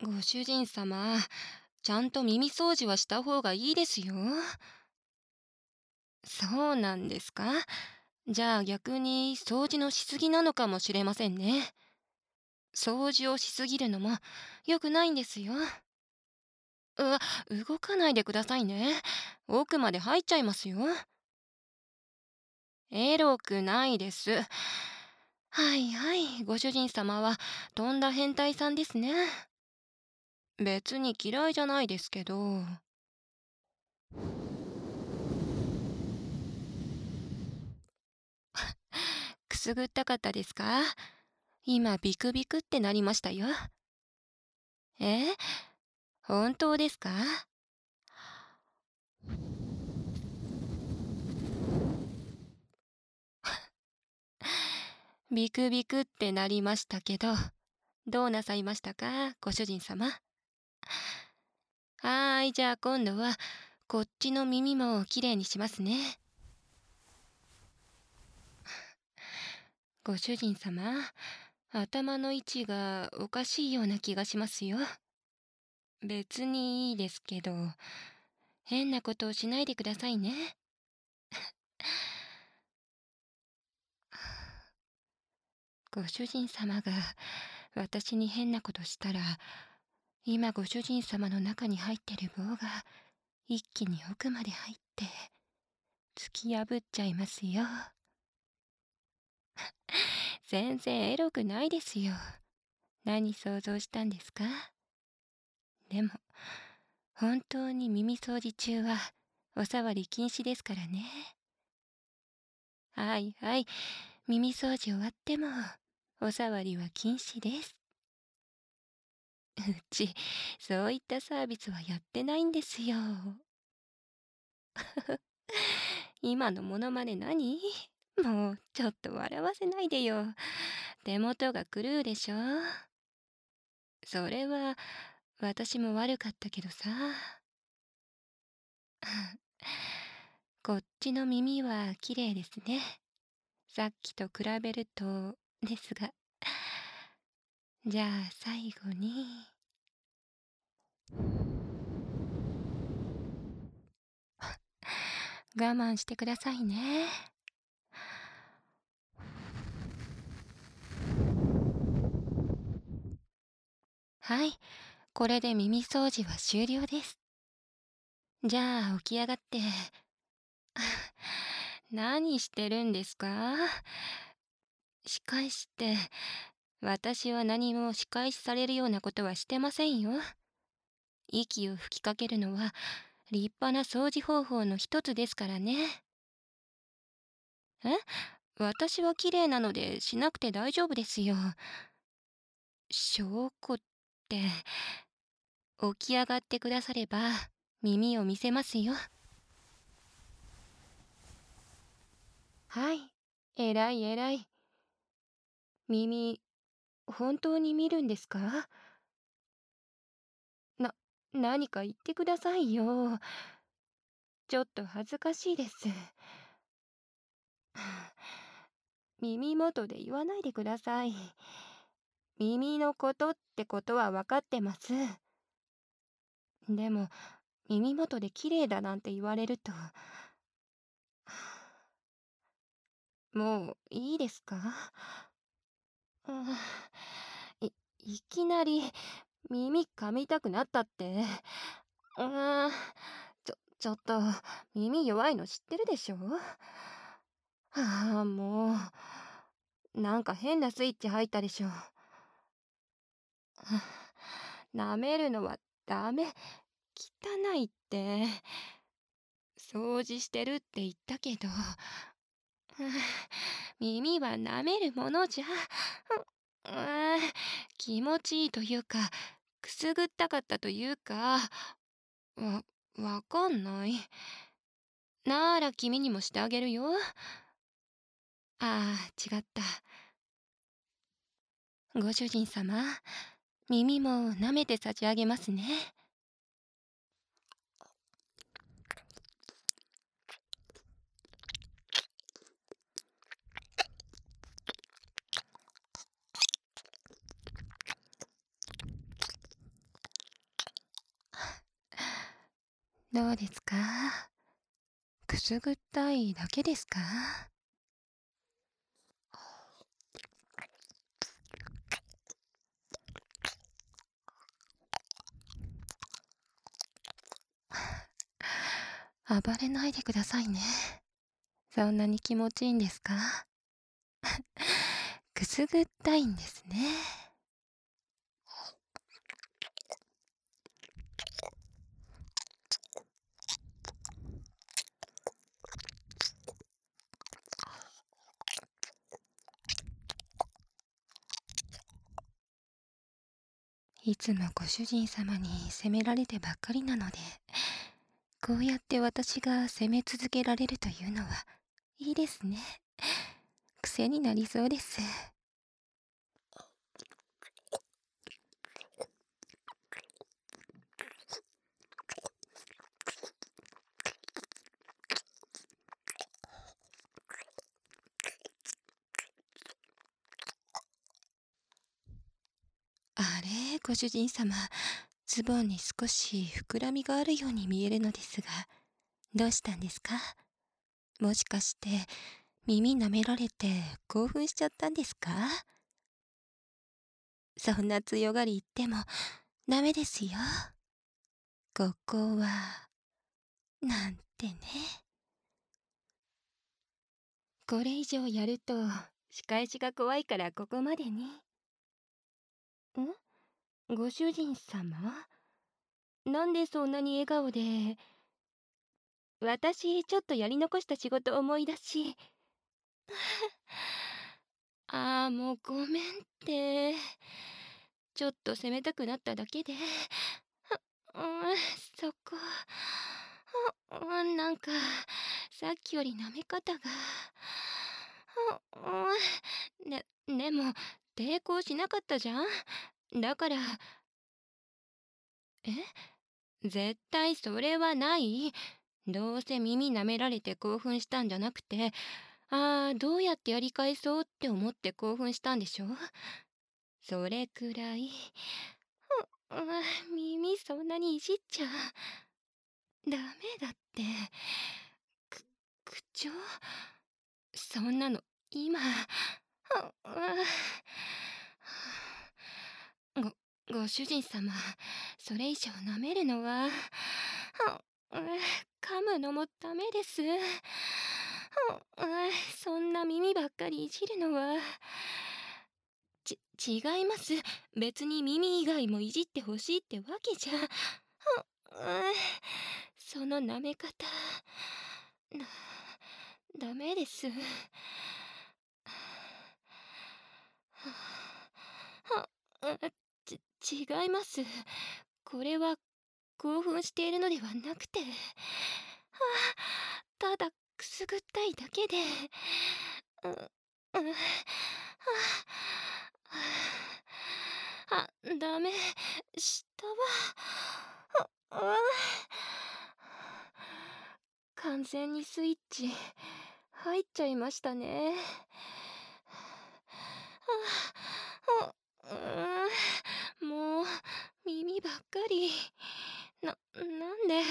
ご主人様、ちゃんと耳掃除はした方がいいですよ。そうなんですか？じゃあ逆に掃除のしすぎなのかもしれませんね。掃除をしすぎるのも良くないんですよ。うわ、動かないでくださいね。奥まで入っちゃいますよ。エロくないです。はいはい、ご主人様はとんだ変態さんですね。別に嫌いじゃないですけど。くすぐったかったですか？今ビクビクってなりましたよ。え、本当ですか？ビクビクってなりましたけど、どうなさいましたか、ご主人様。はーい、じゃあ今度はこっちの耳もきれいにしますね。ご主人様、頭の位置がおかしいような気がしますよ。別にいいですけど、変なことをしないでくださいね。ご主人様が私に変なことしたら、今ご主人様の中に入ってる棒が一気に奥まで入って突き破っちゃいますよ。全然エロくないですよ。何想像したんですか？でも本当に耳掃除中はお触り禁止ですからね。はいはい、耳掃除終わってもお触りは禁止です。うちそういったサービスはやってないんですよ。今のモノマネ何？もうちょっと笑わせないでよ。手元が狂うでしょ。それは私も悪かったけどさ。こっちの耳は綺麗ですね。さっきと比べるとですが。じゃあ最後に。我慢してくださいね。はい、これで耳掃除は終了です。じゃあ起き上がって。何してるんですか？仕返しって、私は何も仕返しされるようなことはしてませんよ。息を吹きかけるのは立派な掃除方法の一つですからね。え、私は綺麗なのでしなくて大丈夫ですよ。証拠って、起き上がってくだされば耳を見せますよ。はい、えらいえらい。耳、本当に見るんですか？な、何か言ってくださいよ。ちょっと恥ずかしいです。耳元で言わないでください。耳のことってことは分かってます。でも、耳元で綺麗だなんて言われると、もういいですか？うん、い、いきなり耳噛みたくなったって。うーん、ちょっと、耳弱いの知ってるでしょ？はあ、もう、なんか変なスイッチ入ったでしょ。舐めるのはダメ。汚いって。掃除してるって言ったけど、耳は舐めるものじゃ。気持ちいいというか、くすぐったかったというか、わ、わかんない。なら君にもしてあげるよ。ああ、違った。ご主人様、耳も舐めて差し上げますね。 どうですか？くすぐったいだけですか？暴れないでくださいね。そんなに気持ちいいんですか？くすぐったいんですね。いつもご主人様に責められてばっかりなので、こうやって私が責め続けられるというのはいいですね。癖になりそうです。あれ、ご主人様、ズボンに少し膨らみがあるように見えるのですが、どうしたんですか？もしかして耳舐められて興奮しちゃったんですか？そんな強がり言ってもダメですよ。ここは、なんてね。これ以上やると仕返しが怖いからここまでに。ご主人様、なんでそんなに笑顔で。私ちょっとやり残した仕事を思い出し。もうごめんって。ちょっと責めたくなっただけで。うん、そこ。なんかさっきより舐め方が。でも抵抗しなかったじゃん。だから。絶対それはない。どうせ耳舐められて興奮したんじゃなくて、どうやってやり返そうって思って興奮したんでしょ。それくらい。耳そんなにいじっちゃダメだって。く口調そんなの今。ご主人様、それ以上舐めるのは。噛むのもダメです。そんな耳ばっかりいじるのは。違います。別に耳以外もいじってほしいってわけじゃ。その舐め方。ダメです。違います。これは興奮しているのではなくて、ただくすぐったいだけで。ダメ。下は。完全にスイッチ入っちゃいましたね。もう耳ばっかり。なんで。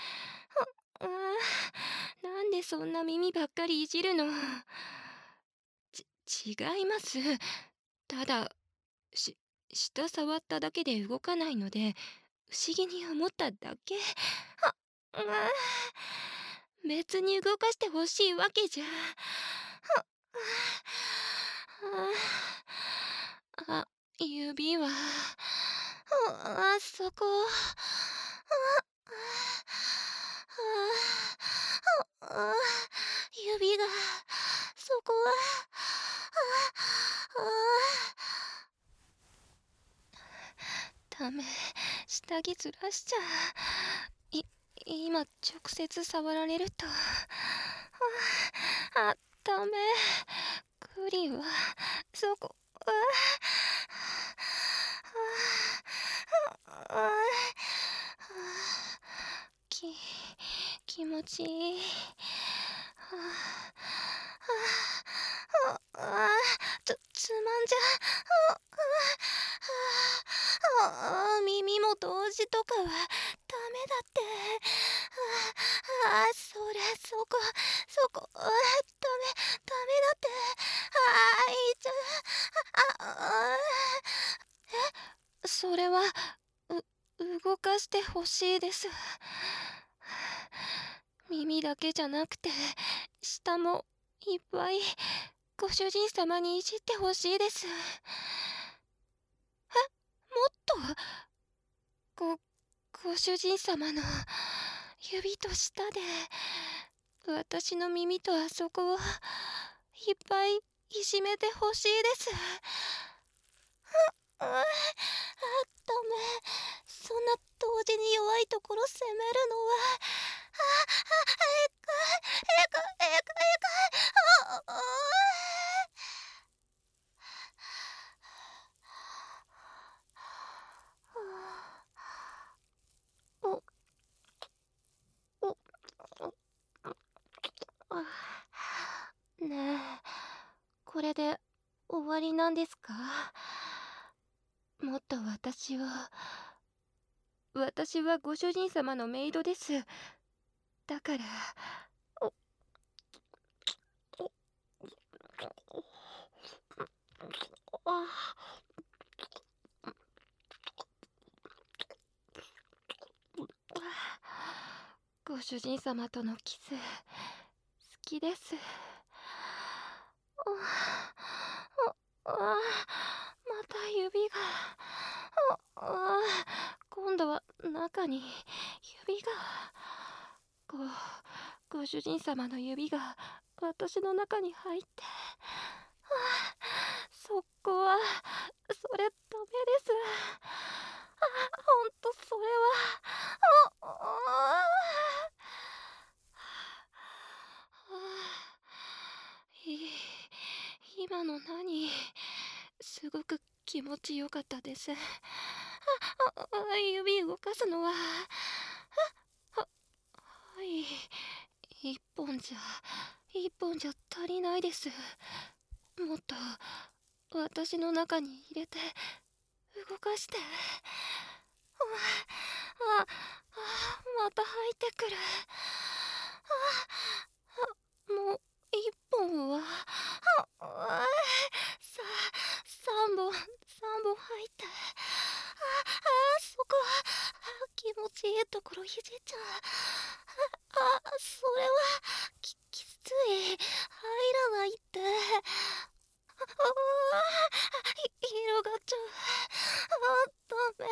なんでそんな耳ばっかりいじるの。違います。ただ下触っただけで動かないので不思議に思っただけ。別に動かしてほしいわけじゃ。指は。そこ。指がそこは。ダメ、下着ずらしちゃ今直接触られると。ダメ。クリはそこ。気持ちいい。つまんじゃ。耳も同時とかはダメって。そこ、ダメだって。いちゃそれは、動かしてほしいです。耳だけじゃなくて、舌もいっぱい、ご主人様にいじってほしいです。もっと、ご、ご主人様の指と舌で、私の耳とあそこをいっぱいいじめてほしいです。ダメ。そんな同時に弱いところ責めるのは、えか、えか、えか、えか、あ、あ、お、お、ねえ、これで終わりなんですか？もっと私はご主人様のメイドです。だから、お、お、あ、ご主人様とのキス、好きです。また指が。今度は中に指が。ご、ご主人様の指が私の中に入って。そこは、それダメです。ほんとそれは。い今の何、すごく気持ちよかったです。指動かすのは、はい、一本じゃ足りないです。もっと私の中に入れて動かして。また入ってくる。もう一本は、さ、三本入って。そこ、気持ちいいところいじっちゃう。それは、きつい。入らないって。広がっちゃう。ダメ。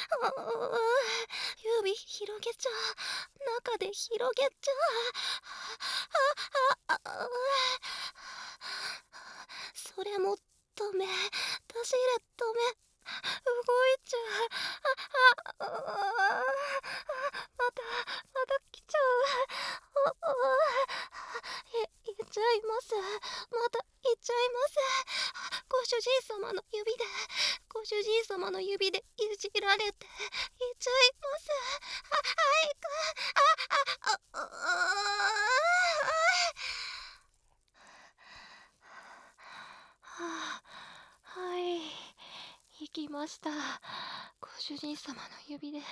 指広げちゃう。中で広げちゃう。それもダメ。出し入れダメ。動いちゃう。また来ちゃう。いっちゃいます。またいっちゃいます。ご主人様の指でいじられていっちゃいます。あ、はい、行きました。ご主人様の指で。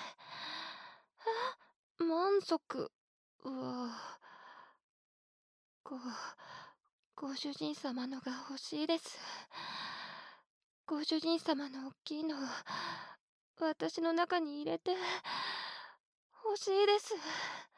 満足は、ご、ご主人様のが欲しいです。ご主人様の大きいのを私の中に入れて欲しいです。